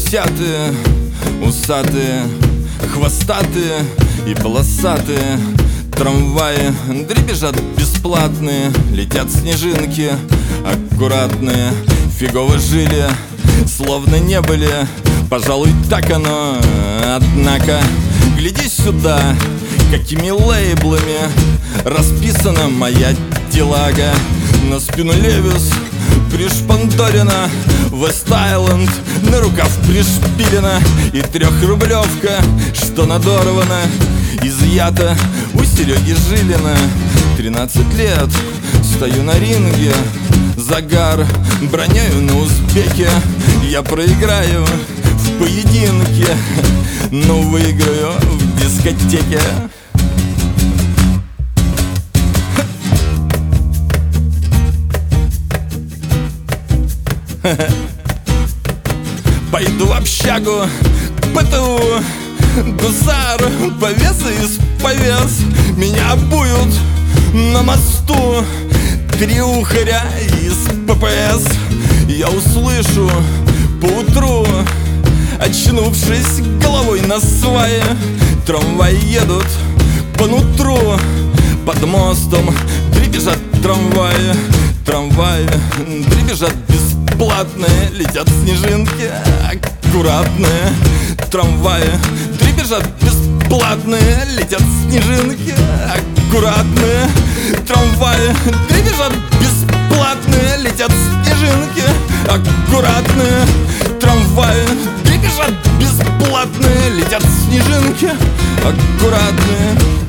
Десятые, усатые, хвостатые и полосатые трамваи дребезжат бесплатные, летят снежинки аккуратные. Фигово жили, словно не были, пожалуй, так оно. Однако, гляди сюда, какими лейблами расписана моя телага. На спину Левис пришпандорена, Вест-Айленд на рукав пришпилена, и трехрублевка, что надорвана, изъята у Сереги Жилина. 13 лет, стою на ринге, загар бронёю на узбеке. Я проиграю в поединке, но выиграю в дискотеке. Пойду в общагу к ПТУ, гусар, повес из повес. Меня обуют на мосту 3 ухаря из ППС. Я услышу поутру, очнувшись головой на свае, трамваи едут по нутру. Под мостом дребезжат трамваи, трамваи дребезжат бесплатные, летят снежинки аккуратные. Трамваи дребезжат бесплатные, летят снежинки аккуратные. Трамваи дребезжат бесплатные, летят снежинки аккуратные. Трамваи дребезжат бесплатные, летят снежинки аккуратные.